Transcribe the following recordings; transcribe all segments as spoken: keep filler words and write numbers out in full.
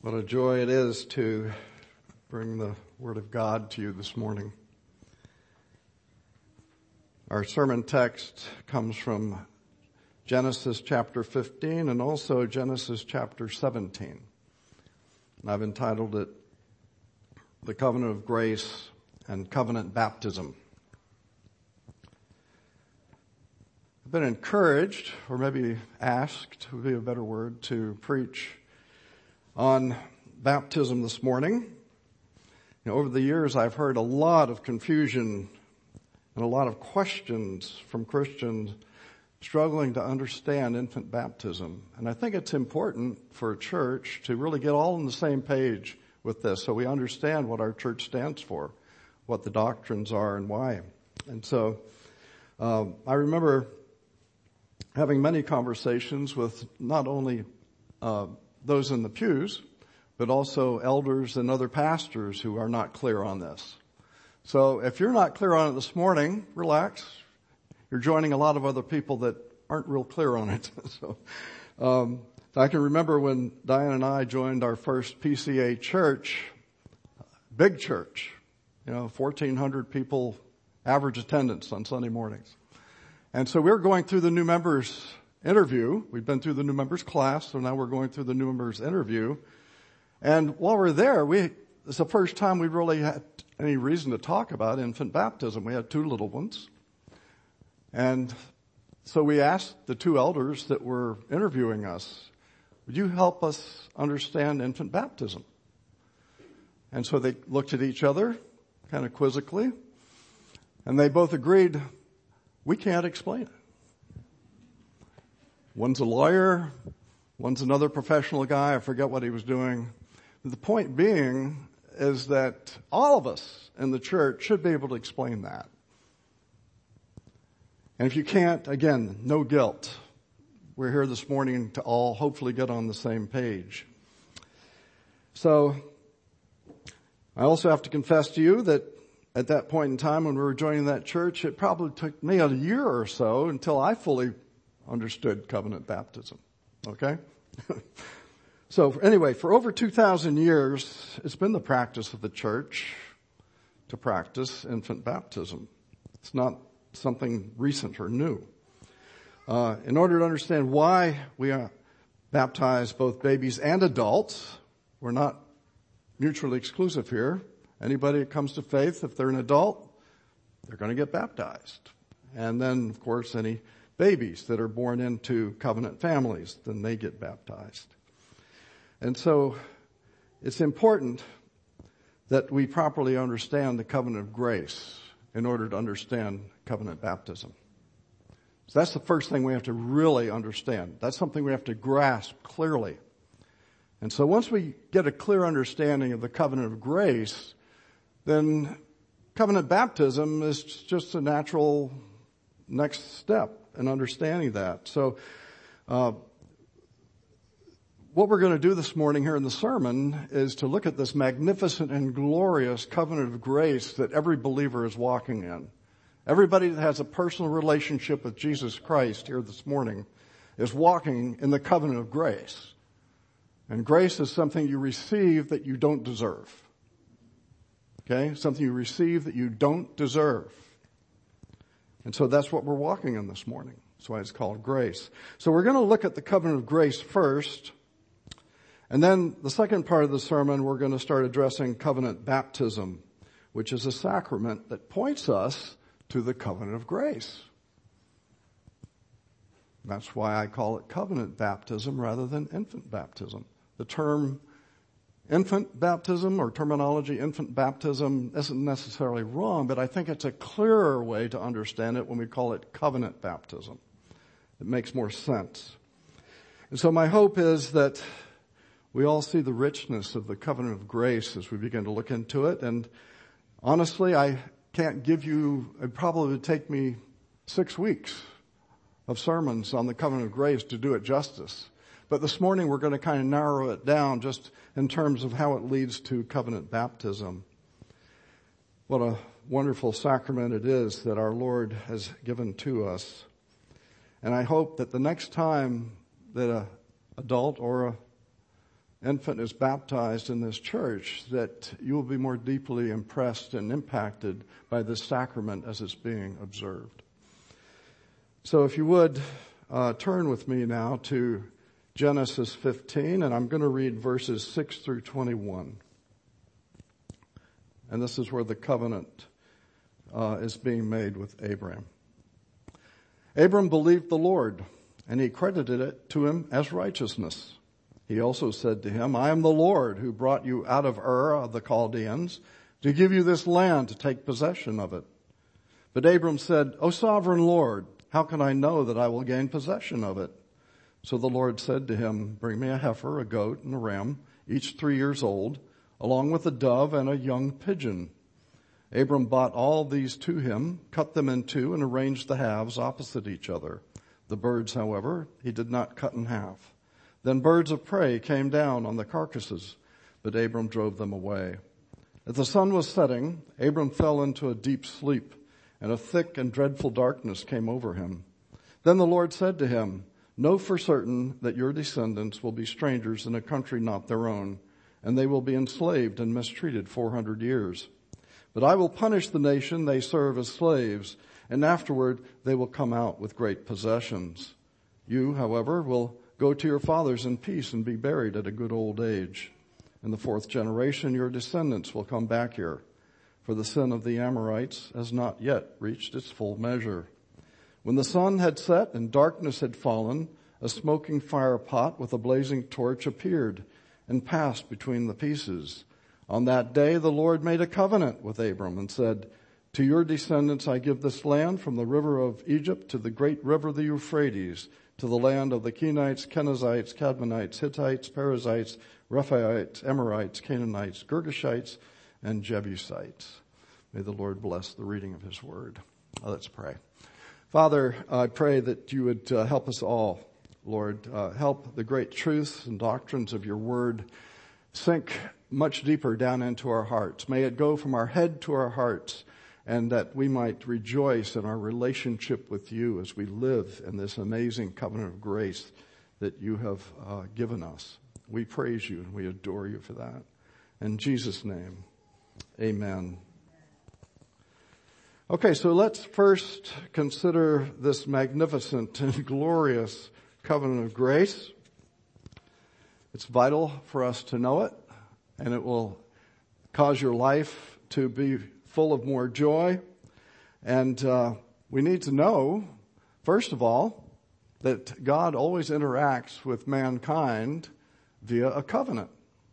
What a joy it is to bring the Word of God to you this morning. Our sermon text comes from Genesis chapter fifteen and also Genesis chapter seventeen. And I've entitled it, The Covenant of Grace and Covenant Baptism. I've been encouraged, or maybe asked would be a better word, to preach on baptism this morning. You know, over the years I've heard a lot of confusion and a lot of questions from Christians struggling to understand infant baptism. And I think it's important for a church to really get all on the same page with this so we understand what our church stands for, what the doctrines are and why. And so uh, I remember having many conversations with not only uh, those in the pews, but also elders and other pastors who are not clear on this. So if you're not clear on it this morning, relax. You're joining a lot of other people that aren't real clear on it. so um, I can remember when Diane and I joined our first P C A church, big church, you know, fourteen hundred people, average attendance on Sunday mornings. And so we were going through the new members interview. We've been through the new members class, so now we're going through the new members interview. And while we're there, we it's the first time we really had any reason to talk about infant baptism. We had two little ones. And so we asked the two elders that were interviewing us, would you help us understand infant baptism? And so they looked at each other, kind of quizzically, and they both agreed, we can't explain it. One's a lawyer, one's another professional guy, I forget what he was doing. The point being is that all of us in the church should be able to explain that. And if you can't, again, no guilt. We're here this morning to all hopefully get on the same page. So, I also have to confess to you that at that point in time when we were joining that church, it probably took me a year or so until I fully understood covenant baptism. Okay? So anyway, for over two thousand years, it's been the practice of the church to practice infant baptism. It's not something recent or new. Uh, in order to understand why we uh, baptize both babies and adults, we're not mutually exclusive here. Anybody that comes to faith, if they're an adult, they're going to get baptized. And then, of course, any babies that are born into covenant families, then they get baptized. And so it's important that we properly understand the covenant of grace in order to understand covenant baptism. So that's the first thing we have to really understand. That's something we have to grasp clearly. And so once we get a clear understanding of the covenant of grace, then covenant baptism is just a natural next step in understanding that. So, uh, what we're going to do this morning here in the sermon is to look at this magnificent and glorious covenant of grace that every believer is walking in. Everybody that has a personal relationship with Jesus Christ here this morning is walking in the covenant of grace. And grace is something you receive that you don't deserve. Okay? Something you receive that you don't deserve. And so that's what we're walking in this morning. That's why it's called grace. So we're going to look at the covenant of grace first. And then the second part of the sermon, we're going to start addressing covenant baptism, which is a sacrament that points us to the covenant of grace. That's why I call it covenant baptism rather than infant baptism. The term infant baptism or terminology infant baptism isn't necessarily wrong, but I think it's a clearer way to understand it when we call it covenant baptism. It makes more sense. And so my hope is that we all see the richness of the covenant of grace as we begin to look into it. And honestly, I can't give you, it probably would take me six weeks of sermons on the covenant of grace to do it justice. But this morning we're going to kind of narrow it down just in terms of how it leads to covenant baptism. What a wonderful sacrament it is that our Lord has given to us. And I hope that the next time that a adult or a infant is baptized in this church, that you will be more deeply impressed and impacted by this sacrament as it's being observed. So if you would, uh, turn with me now to Genesis fifteen, and I'm going to read verses six through twenty-one. And this is where the covenant uh, is being made with Abraham. Abram believed the Lord, and he credited it to him as righteousness. He also said to him, I am the Lord who brought you out of Ur of the Chaldeans to give you this land to take possession of it. But Abram said, O sovereign Lord, how can I know that I will gain possession of it? So the Lord said to him, bring me a heifer, a goat, and a ram, each three years old, along with a dove and a young pigeon. Abram bought all these to him, cut them in two, and arranged the halves opposite each other. The birds, however, he did not cut in half. Then birds of prey came down on the carcasses, but Abram drove them away. As the sun was setting, Abram fell into a deep sleep, and a thick and dreadful darkness came over him. Then the Lord said to him, know for certain that your descendants will be strangers in a country not their own, and they will be enslaved and mistreated four hundred years. But I will punish the nation they serve as slaves, and afterward they will come out with great possessions. You, however, will go to your fathers in peace and be buried at a good old age. In the fourth generation your descendants will come back here, for the sin of the Amorites has not yet reached its full measure. When the sun had set and darkness had fallen, a smoking fire pot with a blazing torch appeared and passed between the pieces. On that day the Lord made a covenant with Abram and said, to your descendants I give this land from the river of Egypt to the great river the Euphrates, to the land of the Kenites, Kenizzites, Cadmonites, Hittites, Perizzites, Rephaites, Amorites, Canaanites, Girgashites, and Jebusites. May the Lord bless the reading of his word. Let's pray. Father, I pray that you would uh, help us all, Lord. Uh, help the great truths and doctrines of your word sink much deeper down into our hearts. May it go from our head to our hearts, and that we might rejoice in our relationship with you as we live in this amazing covenant of grace that you have uh, given us. We praise you and we adore you for that. In Jesus' name, amen. Okay, so let's first consider this magnificent and glorious covenant of grace. It's vital for us to know it, and it will cause your life to be full of more joy. And uh, we need to know, first of all, that God always interacts with mankind via a covenant.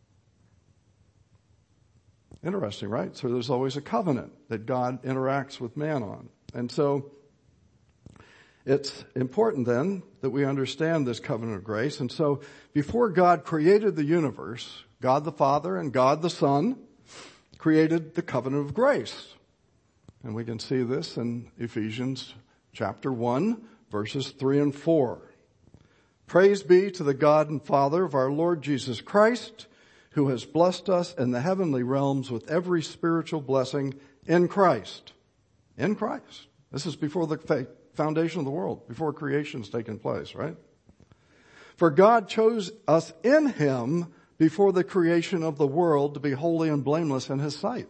Interesting, right? So there's always a covenant that God interacts with man on. And so it's important then that we understand this covenant of grace. And so before God created the universe, God the Father and God the Son created the covenant of grace. And we can see this in Ephesians chapter one, verses three and four. Praise be to the God and Father of our Lord Jesus Christ, who has blessed us in the heavenly realms with every spiritual blessing in Christ. In Christ. This is before the foundation of the world, before creation's taken place, right? For God chose us in him before the creation of the world to be holy and blameless in his sight.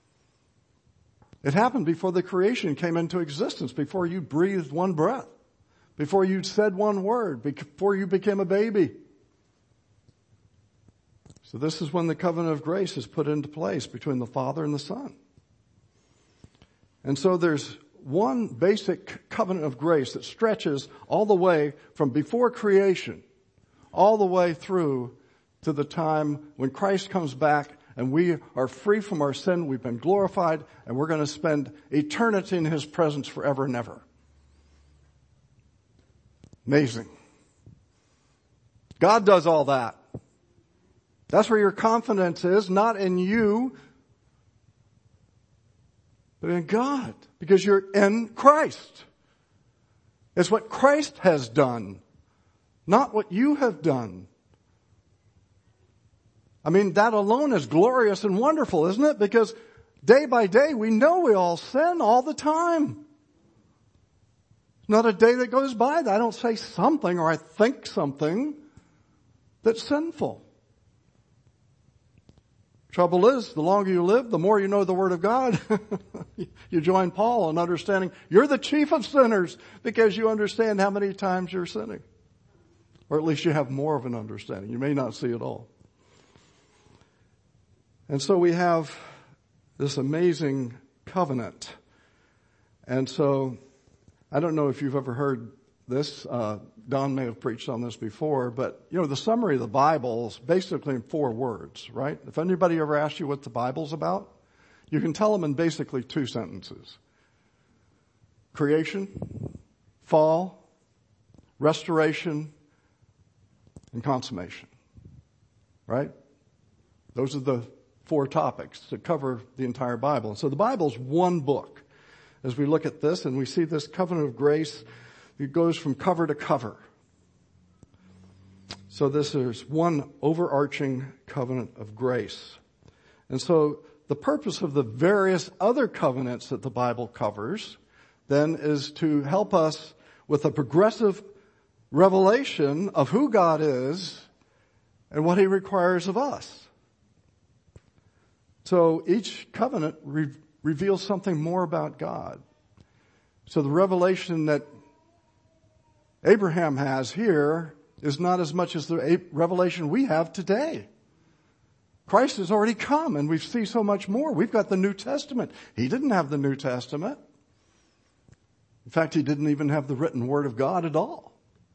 It happened before the creation came into existence, before you breathed one breath, before you said one word, before you became a baby. So this is when the covenant of grace is put into place between the Father and the Son. And so there's one basic covenant of grace that stretches all the way from before creation, all the way through to the time when Christ comes back and we are free from our sin, we've been glorified, and we're going to spend eternity in his presence forever and ever. Amazing. God does all that. That's where your confidence is, not in you, but in God, because you're in Christ. It's what Christ has done, not what you have done. I mean, that alone is glorious and wonderful, isn't it? Because day by day, we know we all sin all the time. Not a day that goes by that I don't say something or I think something that's sinful. Trouble is, the longer you live, the more you know the Word of God. You join Paul in understanding you're the chief of sinners because you understand how many times you're sinning. Or at least you have more of an understanding. You may not see it all. And so we have this amazing covenant. And so, I don't know if you've ever heard this. Uh, Don may have preached on this before, but, you know, the summary of the Bible is basically in four words, right? If anybody ever asks you what the Bible's about, you can tell them in basically two sentences. Creation, fall, restoration, and consummation. Right? Those are the four topics that cover the entire Bible. So the Bible's one book. As we look at this and we see this covenant of grace, it goes from cover to cover. So this is one overarching covenant of grace. And so the purpose of the various other covenants that the Bible covers then is to help us with a progressive revelation of who God is and what He requires of us. So each covenant re- reveals something more about God. So the revelation that Abraham has here is not as much as the revelation we have today. Christ has already come and we see so much more. We've got the New Testament. He didn't have the New Testament. In fact, he didn't even have the written Word of God at all.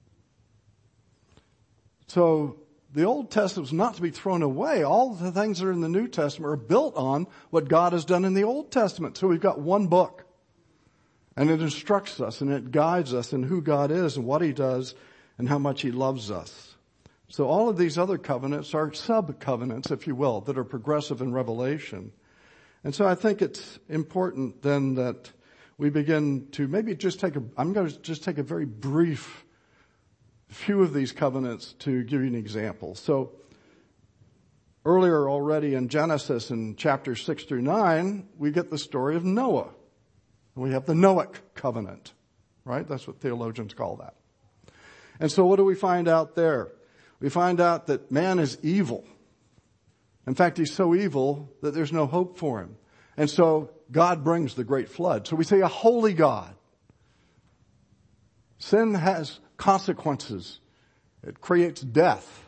So the Old Testament is not to be thrown away. All the things that are in the New Testament are built on what God has done in the Old Testament. So we've got one book. And it instructs us and it guides us in who God is and what He does and how much He loves us. So all of these other covenants are sub-covenants, if you will, that are progressive in revelation. And so I think it's important then that we begin to maybe just take a, I'm going to just take a very brief few of these covenants to give you an example. So earlier already in Genesis in chapters six through nine, we get the story of Noah. We have the Noahic covenant, right? That's what theologians call that. And so what do we find out there? We find out that man is evil. In fact, he's so evil that there's no hope for him. And so God brings the great flood. So we say a holy God. Sin has consequences. It creates death.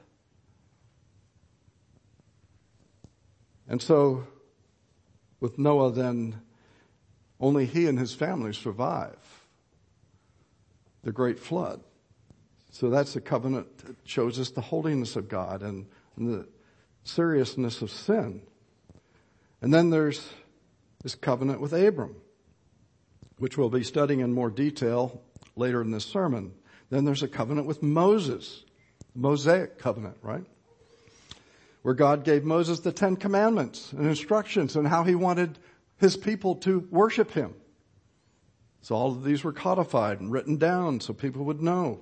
And so with Noah then, only he and his family survive the great flood. So that's a covenant that shows us the holiness of God and, and the seriousness of sin. And then there's this covenant with Abram, which we'll be studying in more detail later in this sermon. Then there's a covenant with Moses, the Mosaic covenant, right? Where God gave Moses the Ten Commandments and instructions on how He wanted His people to worship Him. So all of these were codified and written down so people would know.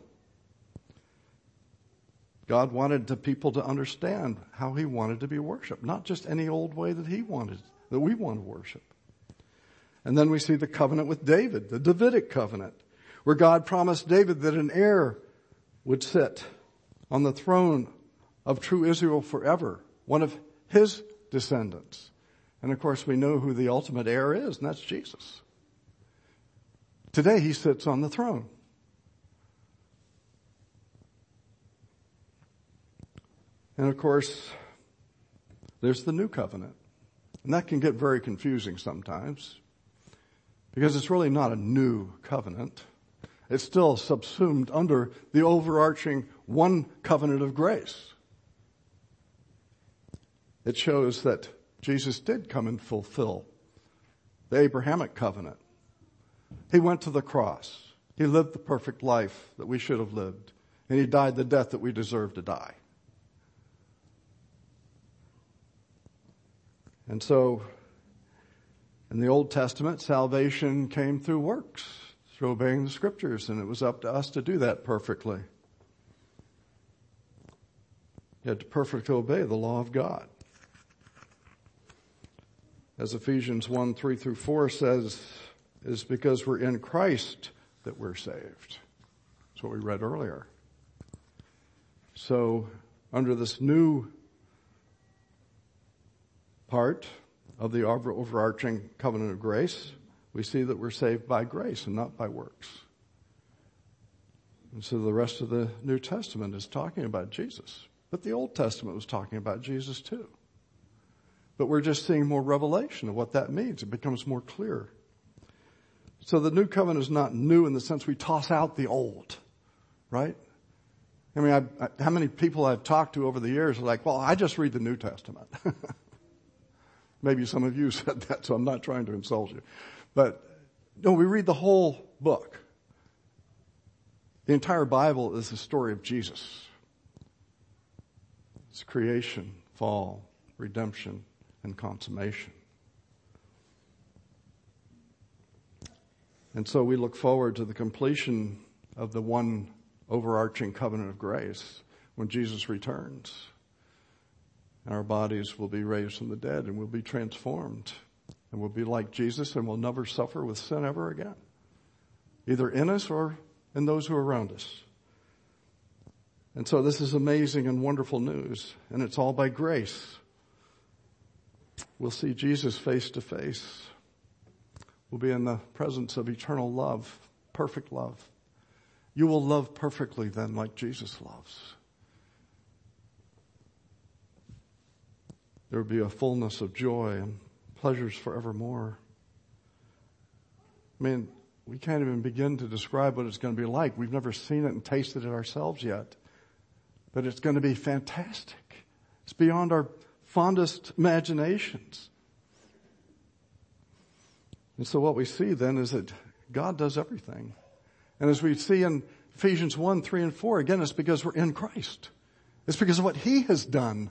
God wanted the people to understand how He wanted to be worshiped, not just any old way that He wanted, that we want to worship. And then we see the covenant with David, the Davidic covenant, where God promised David that an heir would sit on the throne of true Israel forever, one of his descendants. And of course we know who the ultimate heir is, and that's Jesus. Today He sits on the throne. And of course, there's the new covenant. And that can get very confusing sometimes, because it's really not a new covenant. It's still subsumed under the overarching one covenant of grace. It shows that Jesus did come and fulfill the Abrahamic covenant. He went to the cross. He lived the perfect life that we should have lived. And He died the death that we deserve to die. And so, in the Old Testament, salvation came through works, through obeying the Scriptures, and it was up to us to do that perfectly. You had to perfectly obey the law of God. As Ephesians one, three through four says, it's because we're in Christ that we're saved. That's what we read earlier. So, under this new part of the over- overarching covenant of grace, we see that we're saved by grace and not by works. And so the rest of the New Testament is talking about Jesus. But the Old Testament was talking about Jesus too. But we're just seeing more revelation of what that means. It becomes more clear. So the new covenant is not new in the sense we toss out the old, right? I mean, I, I, how many people I've talked to over the years are like, well, I just read the New Testament. Maybe some of you said that, so I'm not trying to insult you. But no, we read the whole book. The entire Bible is the story of Jesus. It's creation, fall, redemption, and consummation. And so we look forward to the completion of the one overarching covenant of grace when Jesus returns. Our bodies will be raised from the dead and we'll be transformed. And we'll be like Jesus and we'll never suffer with sin ever again. Either in us or in those who are around us. And so this is amazing and wonderful news. And it's all by grace. We'll see Jesus face to face. We'll be in the presence of eternal love, perfect love. You will love perfectly then like Jesus loves. There will be a fullness of joy and pleasures forevermore. I mean, we can't even begin to describe what it's going to be like. We've never seen it and tasted it ourselves yet. But it's going to be fantastic. It's beyond our fondest imaginations. And so what we see then is that God does everything. And as we see in Ephesians one, three, and four, again, it's because we're in Christ. It's because of what He has done.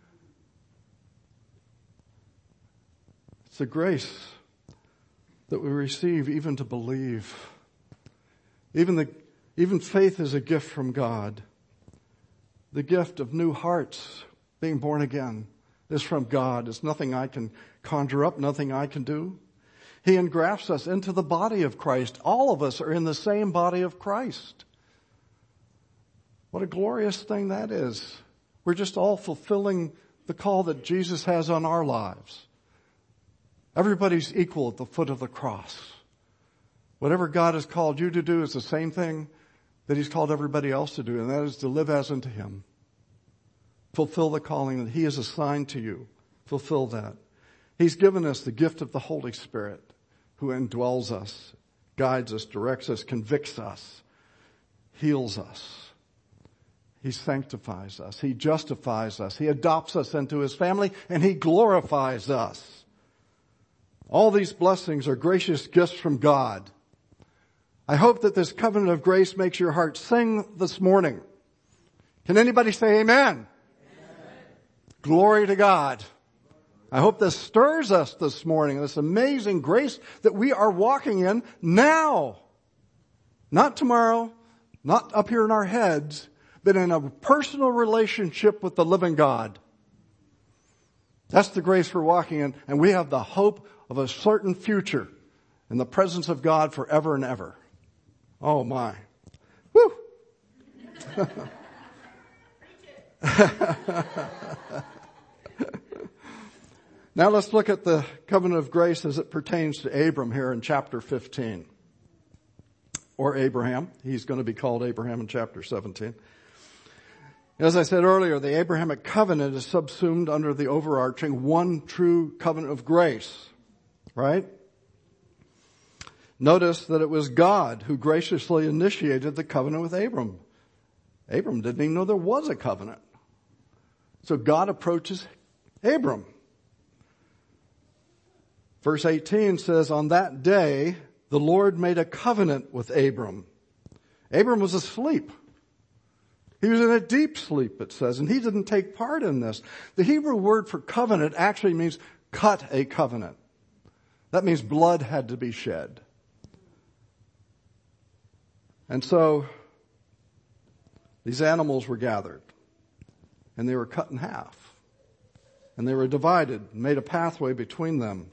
It's the grace that we receive even to believe. Even the, even faith is a gift from God. The gift of new hearts, being born again, is from God. It's nothing I can conjure up, nothing I can do. He engrafts us into the body of Christ. All of us are in the same body of Christ. What a glorious thing that is. We're just all fulfilling the call that Jesus has on our lives. Everybody's equal at the foot of the cross. Whatever God has called you to do is the same thing that He's called everybody else to do, and that is to live as unto Him. Fulfill the calling that He has assigned to you. Fulfill that. He's given us the gift of the Holy Spirit, who indwells us, guides us, directs us, convicts us, heals us. He sanctifies us. He justifies us. He adopts us into His family, and He glorifies us. All these blessings are gracious gifts from God. I hope that this covenant of grace makes your heart sing this morning. Can anybody say amen? Amen. Glory to God. I hope this stirs us this morning, this amazing grace that we are walking in now. Not tomorrow, not up here in our heads, but in a personal relationship with the living God. That's the grace we're walking in, and we have the hope of a certain future in the presence of God forever and ever. Oh my. Woo! Now let's look at the covenant of grace as it pertains to Abram here in chapter fifteen. Or Abraham. He's going to be called Abraham in chapter seventeen. As I said earlier, the Abrahamic covenant is subsumed under the overarching one true covenant of grace. Right? Notice that it was God who graciously initiated the covenant with Abram. Abram didn't even know there was a covenant. So God approaches Abram. Verse eighteen says, on that day, the Lord made a covenant with Abram. Abram was asleep. He was in a deep sleep, it says, and he didn't take part in this. The Hebrew word for covenant actually means cut a covenant. That means blood had to be shed. And so, these animals were gathered, and they were cut in half, and they were divided, and made a pathway between them.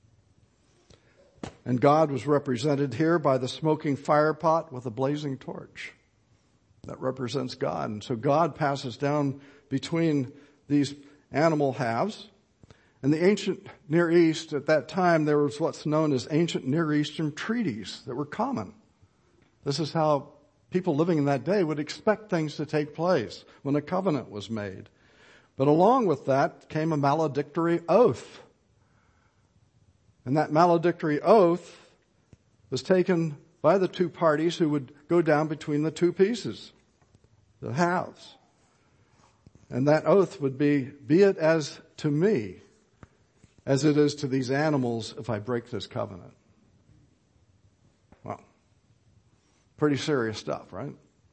And God was represented here by the smoking fire pot with a blazing torch. That represents God. And so God passes down between these animal halves, In the ancient Near East, at that time, there was what's known as ancient Near Eastern treaties that were common. This is how people living in that day would expect things to take place when a covenant was made. But along with that came a maledictory oath. And that maledictory oath was taken by the two parties who would go down between the two pieces, the halves. And that oath would be, be it as to me as it is to these animals if I break this covenant. Well, pretty serious stuff, right?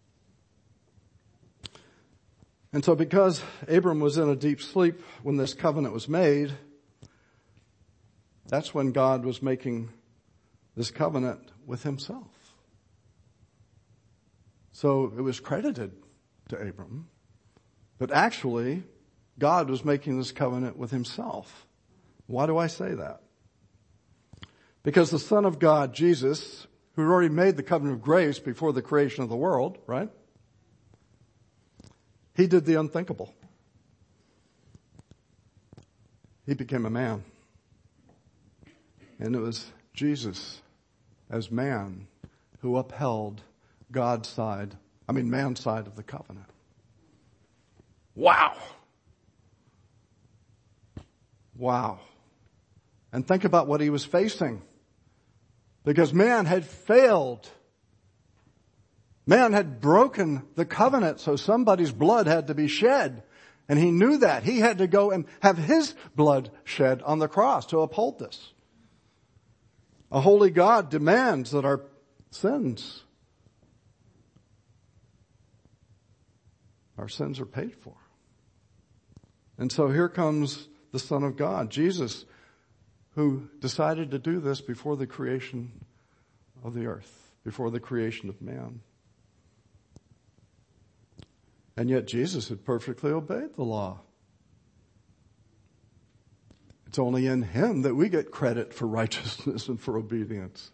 And so because Abram was in a deep sleep when this covenant was made, that's when God was making this covenant with himself. So it was credited to Abram, but actually God was making this covenant with himself. Why do I say that? Because the Son of God, Jesus, who had already made the covenant of grace before the creation of the world, right? He did the unthinkable. He became a man. And it was Jesus as man who upheld God's side, I mean man's side of the covenant. Wow. Wow. And think about what he was facing. Because man had failed. Man had broken the covenant, so somebody's blood had to be shed. And he knew that. He had to go and have his blood shed on the cross to uphold this. A holy God demands that our sins, our sins are paid for. And so here comes the Son of God, Jesus, who decided to do this before the creation of the earth, before the creation of man. And yet Jesus had perfectly obeyed the law. It's only in him that we get credit for righteousness and for obedience.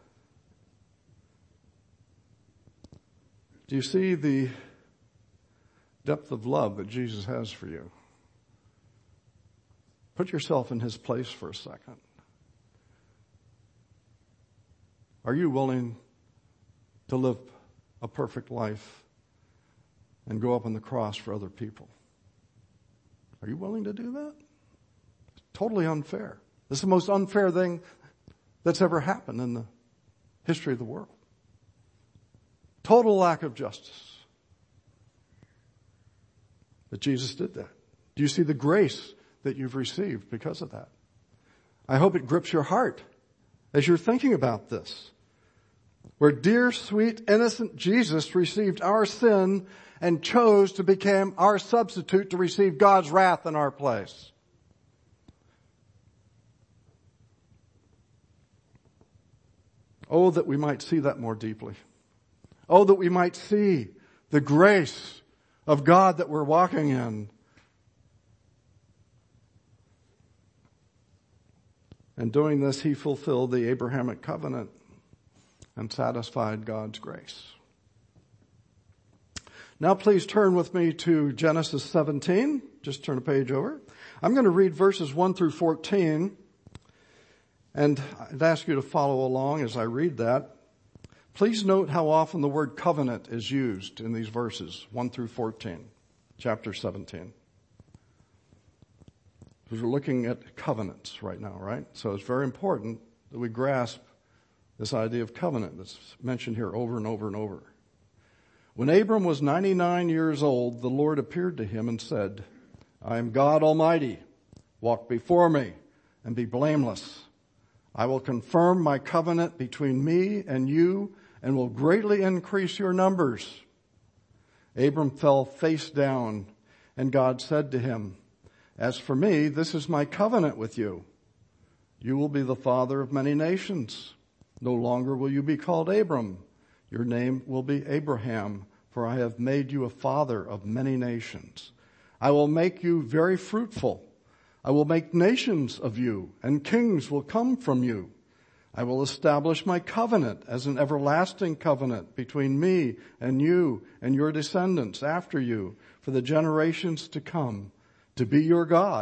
Do you see the depth of love that Jesus has for you? Put yourself in his place for a second. Are you willing to live a perfect life and go up on the cross for other people? Are you willing to do that? It's totally unfair. This is the most unfair thing that's ever happened in the history of the world. Total lack of justice. But Jesus did that. Do you see the grace that you've received because of that? I hope it grips your heart as you're thinking about this. Where dear, sweet, innocent Jesus received our sin and chose to become our substitute to receive God's wrath in our place. Oh, that we might see that more deeply. Oh, that we might see the grace of God that we're walking in. And doing this, he fulfilled the Abrahamic covenant and satisfied God's grace. Now please turn with me to Genesis seventeen. Just turn a page over. I'm going to read verses one through fourteen. And I'd ask you to follow along as I read that. Please note how often the word covenant is used in these verses, one through fourteen, chapter seventeen. Because we're looking at covenants right now, right? So it's very important that we grasp this idea of covenant that's mentioned here over and over and over. When Abram was ninety-nine years old, the Lord appeared to him and said, I am God Almighty. Walk before me and be blameless. I will confirm my covenant between me and you and will greatly increase your numbers. Abram fell face down, and God said to him, As for me, this is my covenant with you. You will be the father of many nations. No longer will you be called Abram. Your name will be Abraham, for I have made you a father of many nations. I will make you very fruitful. I will make nations of you, and kings will come from you. I will establish my covenant as an everlasting covenant between me and you and your descendants after you for the generations to come, to be your God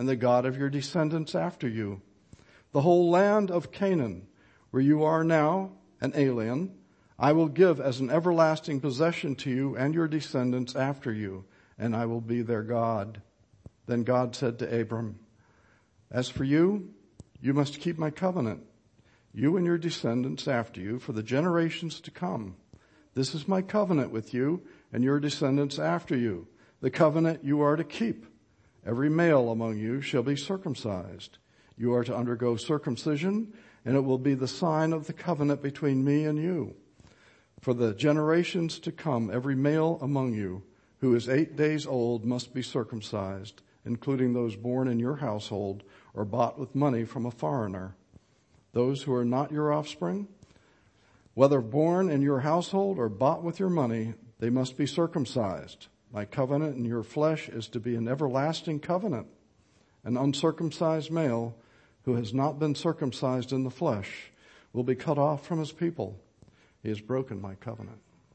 and the God of your descendants after you. The whole land of Canaan, where you are now an alien, I will give as an everlasting possession to you and your descendants after you, and I will be their God." Then God said to Abram, "As for you, you must keep my covenant, you and your descendants after you, for the generations to come. This is my covenant with you and your descendants after you, the covenant you are to keep. Every male among you shall be circumcised. You are to undergo circumcision, and it will be the sign of the covenant between me and you. For the generations to come, every male among you who is eight days old must be circumcised, including those born in your household or bought with money from a foreigner. Those who are not your offspring, whether born in your household or bought with your money, they must be circumcised. My covenant in your flesh is to be an everlasting covenant. An uncircumcised male who has not been circumcised in the flesh will be cut off from his people. He has broken my covenant."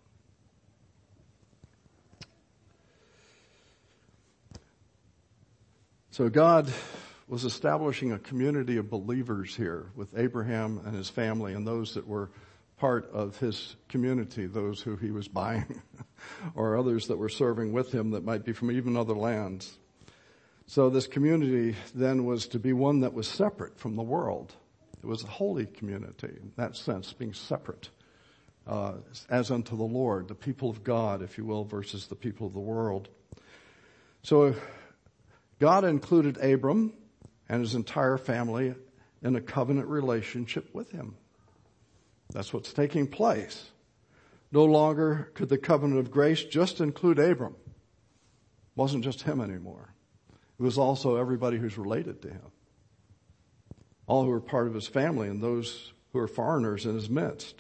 So God was establishing a community of believers here with Abraham and his family and those that were part of his community, those who he was buying or others that were serving with him that might be from even other lands. So this community then was to be one that was separate from the world. It was a holy community in that sense, being separate uh, as unto the Lord, the people of God, if you will, versus the people of the world. So God included Abram and his entire family in a covenant relationship with him. That's what's taking place. No longer could the covenant of grace just include Abram. It wasn't just him anymore. It was also everybody who's related to him. All who are part of his family and those who are foreigners in his midst.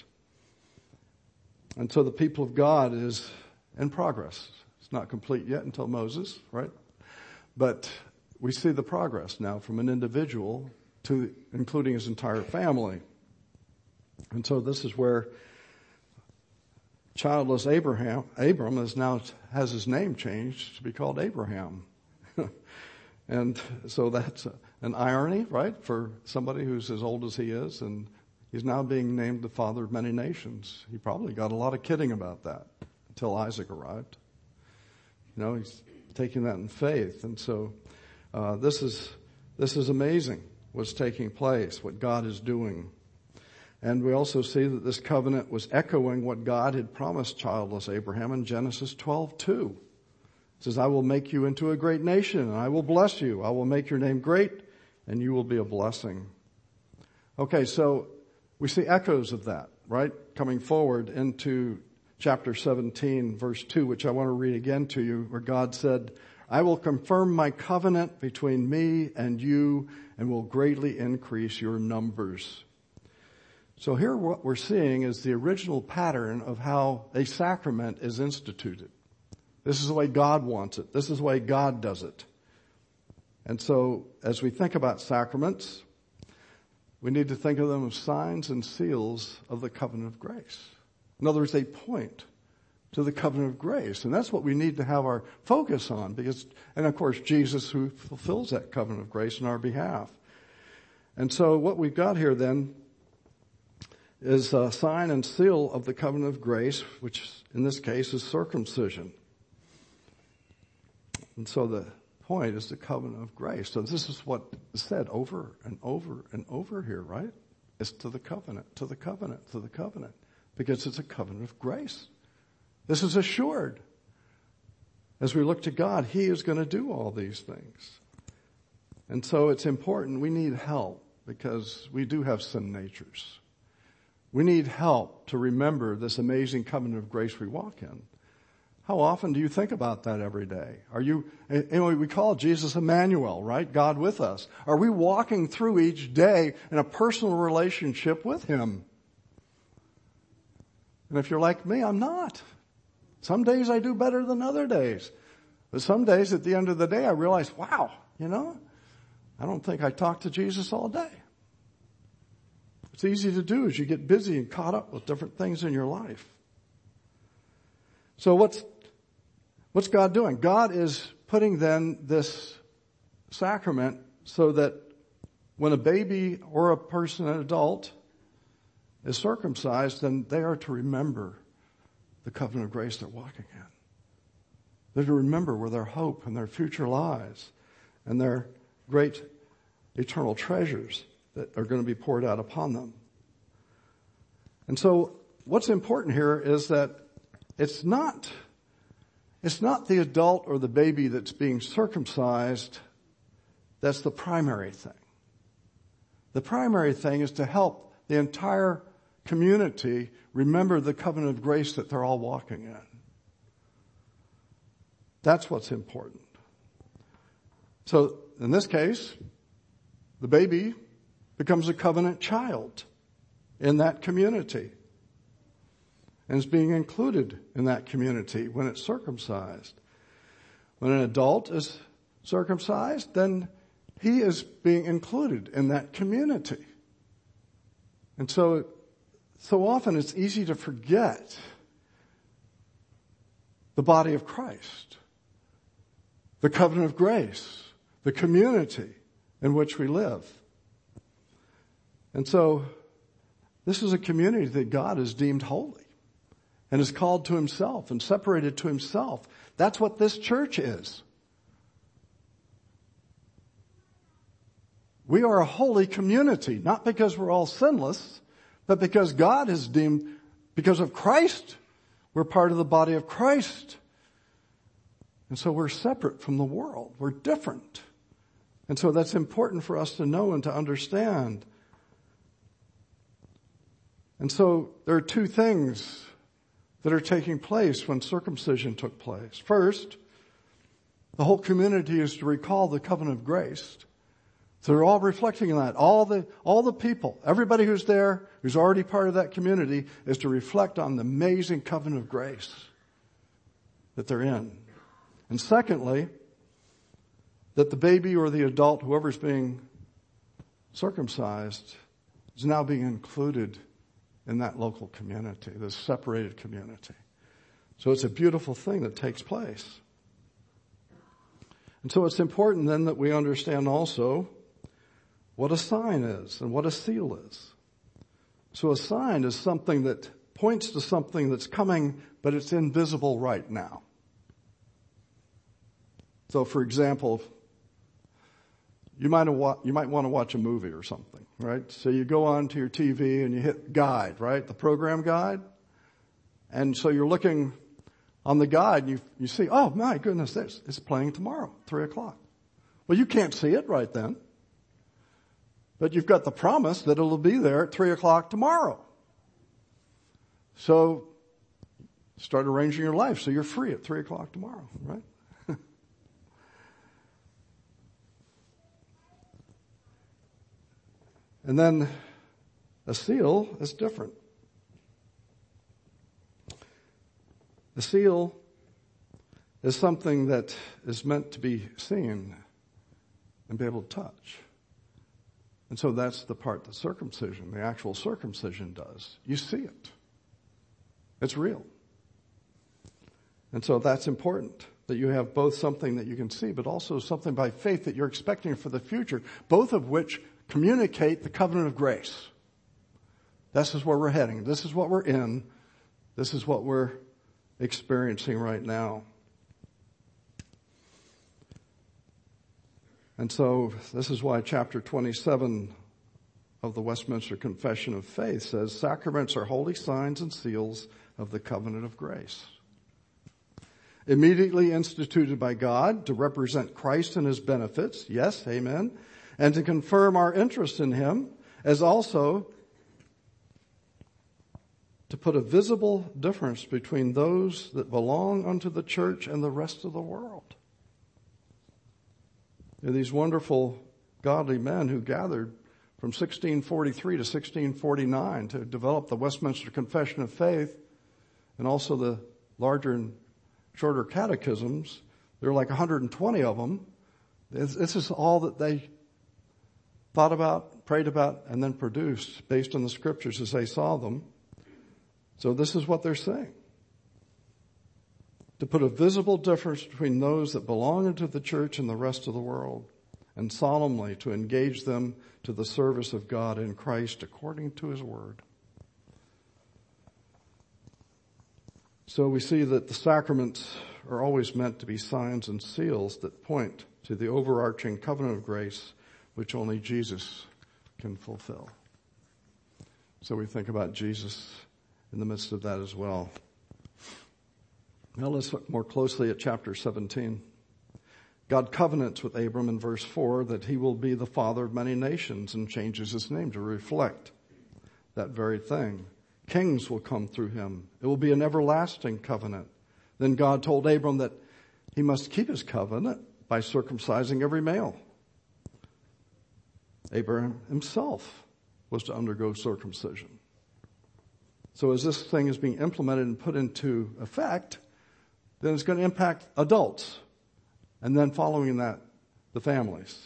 And so the people of God is in progress. It's not complete yet until Moses, right? But we see the progress now from an individual to including his entire family. And so this is where childless Abraham, Abram is now has his name changed to be called Abraham. And so that's an irony, right, for somebody who's as old as he is, and he's now being named the father of many nations. He probably got a lot of kidding about that until Isaac arrived. You know, he's taking that in faith. And so uh, this is this is amazing what's taking place, what God is doing. And we also see that this covenant was echoing what God had promised childless Abraham in Genesis twelve two. It says, "I will make you into a great nation, and I will bless you. I will make your name great, and you will be a blessing." Okay, so we see echoes of that, right, coming forward into chapter seventeen, verse two, which I want to read again to you, where God said, "I will confirm my covenant between me and you, and will greatly increase your numbers." So here what we're seeing is the original pattern of how a sacrament is instituted. This is the way God wants it. This is the way God does it. And so as we think about sacraments, we need to think of them as signs and seals of the covenant of grace. In other words, they point to the covenant of grace. And that's what we need to have our focus on, because, and of course, Jesus who fulfills that covenant of grace on our behalf. And so what we've got here then is a sign and seal of the covenant of grace, which in this case is circumcision. And so the point is the covenant of grace. So this is what is said over and over and over here, right? It's to the covenant, to the covenant, to the covenant. Because it's a covenant of grace. This is assured. As we look to God, He is going to do all these things. And so it's important. We need help because we do have sin natures. We need help to remember this amazing covenant of grace we walk in. How often do you think about that every day? Are you, anyway, we call Jesus Emmanuel, right? God with us. Are we walking through each day in a personal relationship with Him? And if you're like me, I'm not. Some days I do better than other days. But some days at the end of the day, I realize, wow, you know, I don't think I talked to Jesus all day. It's easy to do as you get busy and caught up with different things in your life. So what's, what's God doing? God is putting then this sacrament so that when a baby or a person, an adult, is circumcised, then they are to remember the covenant of grace they're walking in. They're to remember where their hope and their future lies and their great eternal treasures that are going to be poured out upon them. And so what's important here is that it's not, it's not the adult or the baby that's being circumcised that's the primary thing. The primary thing is to help the entire community remember the covenant of grace that they're all walking in. That's what's important. So in this case, the baby becomes a covenant child in that community and is being included in that community when it's circumcised. When an adult is circumcised, then he is being included in that community. And so, so often it's easy to forget the body of Christ, the covenant of grace, the community in which we live. And so this is a community that God has deemed holy and is called to himself and separated to himself. That's what this church is. We are a holy community, not because we're all sinless, but because God has deemed, because of Christ, we're part of the body of Christ. And so we're separate from the world. We're different. And so that's important for us to know and to understand. And so there are two things that are taking place when circumcision took place. First, the whole community is to recall the covenant of grace. So they're all reflecting on that. All the, all the people, everybody who's there, who's already part of that community, is to reflect on the amazing covenant of grace that they're in. And secondly, that the baby or the adult, whoever's being circumcised, is now being included in that local community, this separated community. So it's a beautiful thing that takes place. And so it's important then that we understand also what a sign is and what a seal is. So a sign is something that points to something that's coming, but it's invisible right now. So for example, you might wa- you might want to watch a movie or something, right? So you go on to your T V and you hit guide, right? The program guide. And so you're looking on the guide and you, you see, oh my goodness, this it's playing tomorrow, three o'clock. Well, you can't see it right then. But you've got the promise that it'll be there at three o'clock tomorrow. So start arranging your life so you're free at three o'clock tomorrow, right? And then a seal is different. A seal is something that is meant to be seen and be able to touch. And so that's the part that circumcision, the actual circumcision does. You see it. It's real. And so that's important, that you have both something that you can see, but also something by faith that you're expecting for the future, both of which communicate the covenant of grace. This is where we're heading. This is what we're in. This is what we're experiencing right now. And so this is why chapter twenty-seven of the Westminster Confession of Faith says, sacraments are holy signs and seals of the covenant of grace. Immediately instituted by God to represent Christ and his benefits, yes, amen, and to confirm our interest in him, as also to put a visible difference between those that belong unto the church and the rest of the world. There are these wonderful godly men who gathered from sixteen forty-three to sixteen forty-nine to develop the Westminster Confession of Faith and also the larger and shorter catechisms. There are like one hundred twenty of them. This is all that they thought about, prayed about, and then produced based on the scriptures as they saw them. So this is what they're saying. To put a visible difference between those that belong into the church and the rest of the world. and solemnly to engage them to the service of God in Christ according to his word. So we see that the sacraments are always meant to be signs and seals that point to the overarching covenant of grace which only Jesus can fulfill. So we think about Jesus in the midst of that as well. Now let's look more closely at chapter seventeen. God covenants with Abram in verse four that he will be the father of many nations and changes his name to reflect that very thing. Kings will come through him. It will be an everlasting covenant. Then God told Abram that he must keep his covenant by circumcising every male. Abraham himself was to undergo circumcision. So as this thing is being implemented and put into effect, then it's going to impact adults. And then following that, the families.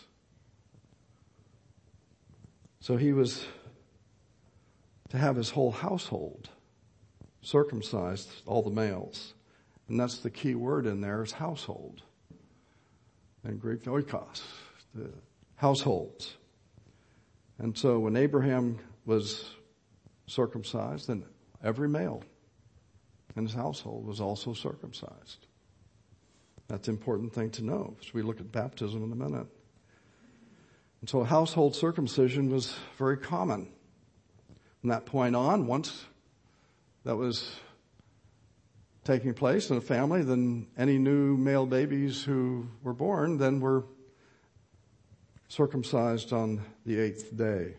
So he was to have his whole household circumcised, all the males. And that's the key word in there is household. In Greek, oikos, the households. And so when Abraham was circumcised, then every male in his household was also circumcised. That's an important thing to know as we look at baptism in a minute. And so household circumcision was very common. From that point on, once that was taking place in a family, then any new male babies who were born then were circumcised on the eighth day.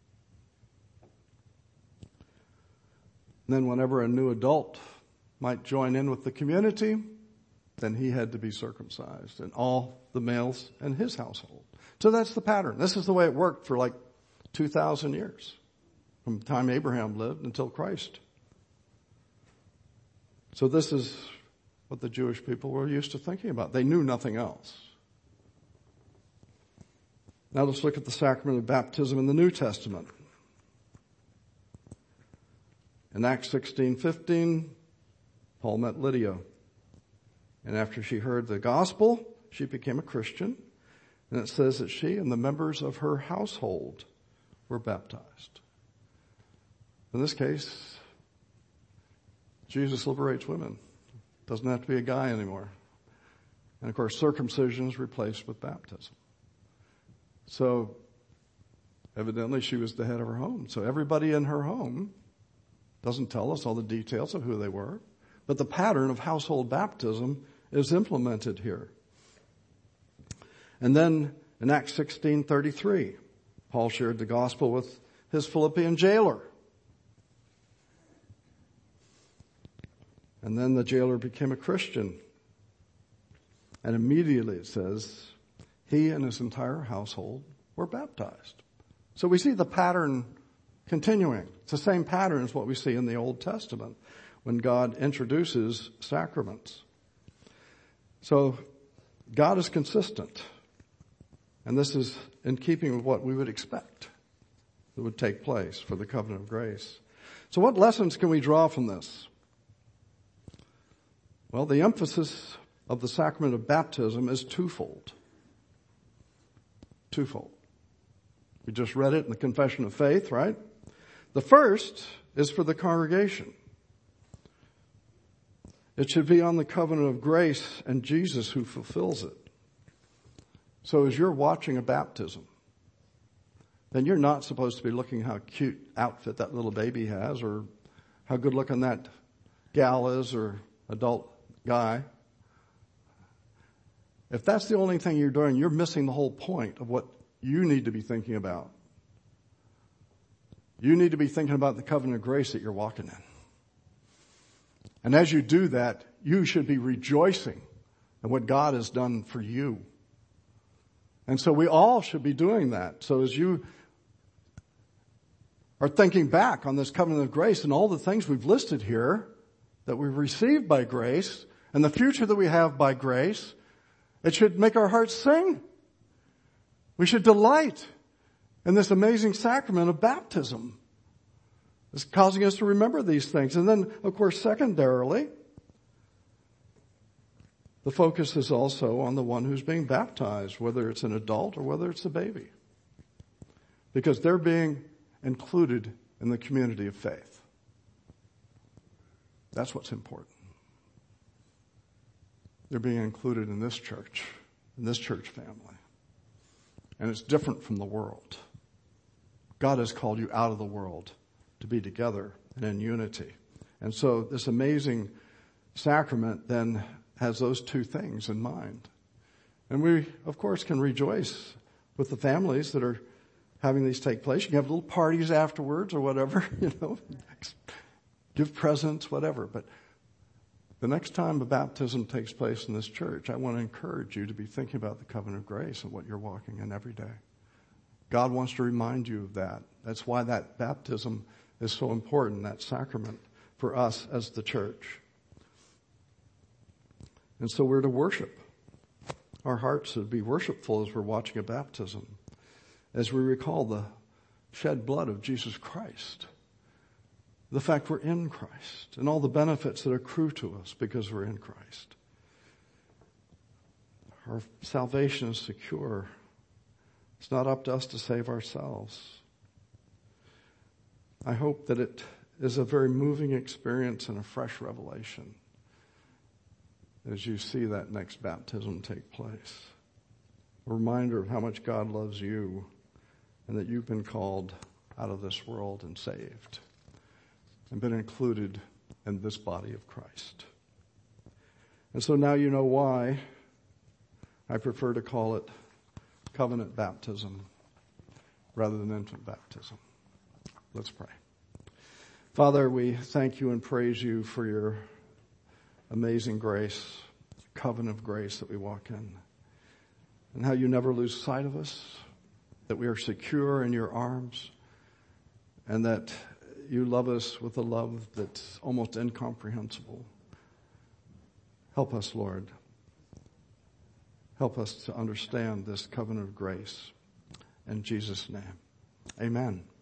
And then whenever a new adult might join in with the community, then he had to be circumcised, and all the males in his household. So that's the pattern. This is the way it worked for like two thousand years, from the time Abraham lived until Christ. So this is what the Jewish people were used to thinking about. They knew nothing else. Now let's look at the sacrament of baptism in the New Testament. In Acts sixteen fifteen, Paul met Lydia. And after she heard the gospel, she became a Christian. And it says that she and the members of her household were baptized. In this case, Jesus liberates women. Doesn't have to be a guy anymore. And of course, circumcision is replaced with baptism. So, evidently she was the head of her home. So everybody in her home doesn't tell us all the details of who they were. But the pattern of household baptism is implemented here. And then in Acts sixteen thirty-three, Paul shared the gospel with his Philippian jailer. And then the jailer became a Christian. And immediately it says, he and his entire household were baptized. So we see the pattern continuing. It's the same pattern as what we see in the Old Testament when God introduces sacraments. So God is consistent. And this is in keeping with what we would expect that would take place for the covenant of grace. So what lessons can we draw from this? Well, the emphasis of the sacrament of baptism is twofold. Twofold. We just read it in the Confession of Faith, right? The first is for the congregation. It should be on the covenant of grace and Jesus who fulfills it. So as you're watching a baptism, then you're not supposed to be looking how cute outfit that little baby has or how good looking that gal is or adult guy. If that's the only thing you're doing, you're missing the whole point of what you need to be thinking about. You need to be thinking about the covenant of grace that you're walking in. And as you do that, you should be rejoicing in what God has done for you. And so we all should be doing that. So as you are thinking back on this covenant of grace and all the things we've listed here that we've received by grace and the future that we have by grace, it should make our hearts sing. We should delight in this amazing sacrament of baptism. It's causing us to remember these things. And then, of course, secondarily, the focus is also on the one who's being baptized, whether it's an adult or whether it's a baby. Because they're being included in the community of faith. That's what's important. They're being included in this church, in this church family. And it's different from the world. God has called you out of the world to be together and in unity. And so this amazing sacrament then has those two things in mind. And we, of course, can rejoice with the families that are having these take place. You can have little parties afterwards or whatever, you know, give presents, whatever. But the next time a baptism takes place in this church, I want to encourage you to be thinking about the covenant of grace and what you're walking in every day. God wants to remind you of that. That's why that baptism is so important, that sacrament for us as the church. And so we're to worship. Our hearts should be worshipful as we're watching a baptism, as we recall the shed blood of Jesus Christ, the fact we're in Christ, and all the benefits that accrue to us because we're in Christ. Our salvation is secure. It's not up to us to save ourselves. I hope that it is a very moving experience and a fresh revelation as you see that next baptism take place. A reminder of how much God loves you and that you've been called out of this world and saved and been included in this body of Christ. And so now you know why I prefer to call it covenant baptism rather than infant baptism. Let's pray. Father, we thank you and praise you for your amazing grace, covenant of grace that we walk in, and how you never lose sight of us, that we are secure in your arms, and that you love us with a love that's almost incomprehensible. Help us, Lord. Help us to understand this covenant of grace. In Jesus' name, amen.